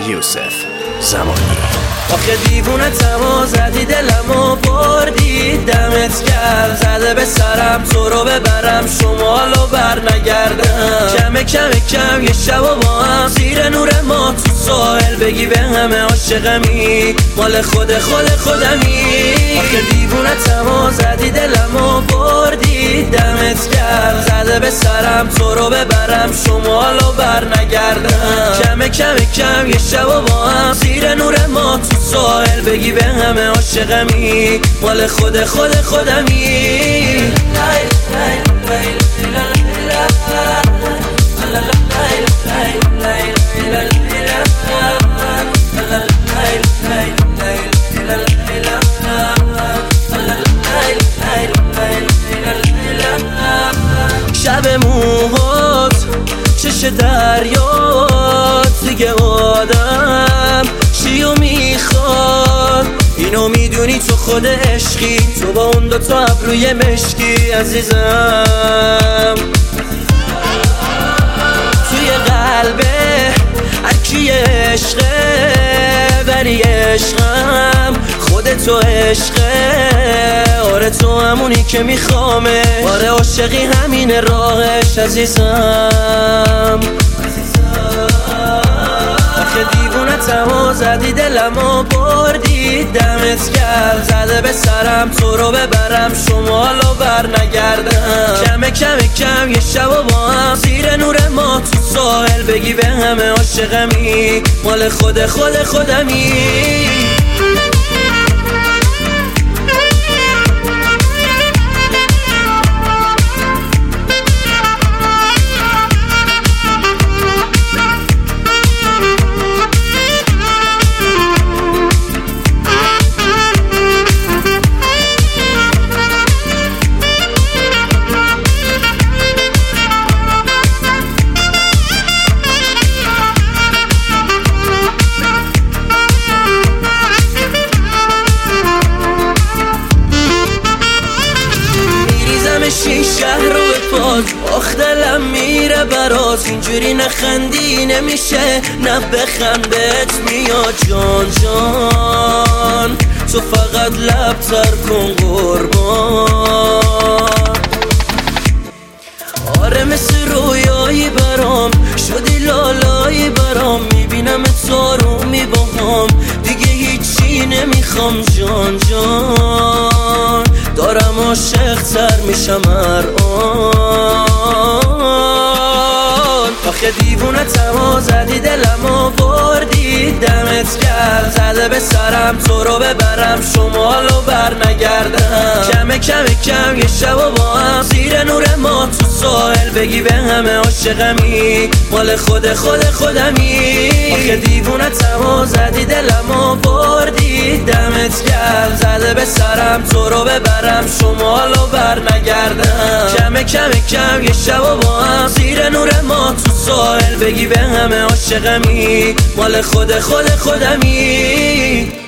یوسف زمانی. آخه دیوونه تما زدی دلمو بردی، دمت گرم زده به سرم تو رو ببرم شمالو بر نگردم. کم یه شب و با هم زیر نور ما تو ساحل بگی به همه عاشقمی مال خودمی. آخه دیوونه تما زدی دلمو بردی، دمت گرم زده به سرم تو رو ببرم شمالو بر نگردم. کم یه شب و با هم زیر نور ما تو ساحل بگی به همه عاشقمی مال خودمی. شب موهات چش دریات دیگه آدم چیو میخواد، اینو میدونی تو خود عشقی، تو با اون دوتا ابروی مشکی عزیزم. توی قلبه هرکی عشقه ولی عشقم خودتو عشقه. آره تو همونی که میخوامه، آره عاشقی همین راهش عزیزم. آخه دیوونه تما زدی دلمو بردی، دمت گرم زده به سرم تو رو ببرم شمالو بر نگردم. کم یه شب و با هم زیر نور ما تو ساحل بگی به همه عاشقمی مال خودمی. شهر رو به پاک آخ دلم میره برات، اینجوری نخندی نمیشه نه بخند بهت میاد جان جان، تو فقط لب تر کن قربان. آره مثل رویایی برام شدی لالایی برام، میبینم آرومی باهام دیگه هیچی نمیخوام جان جان، دارم عاشق تر میشم هر آن. آخه دیوونه تما زدی دلمو بردی، دمت گرم زده به سرم تو رو ببرم شمالو بر نگردم. کم یه شب و با هم زیر نور ما تو ساحل بگی به همه عاشقمی مال خودمی. آخه دیوونه تما زدی دلمو بردی، دمت گرم زده به سرم تو رو ببرم شمالو بر نگردم. کم یه شب و با هم زیر نور ما تو ساحل بگی به همه عاشقمی مال خودمی.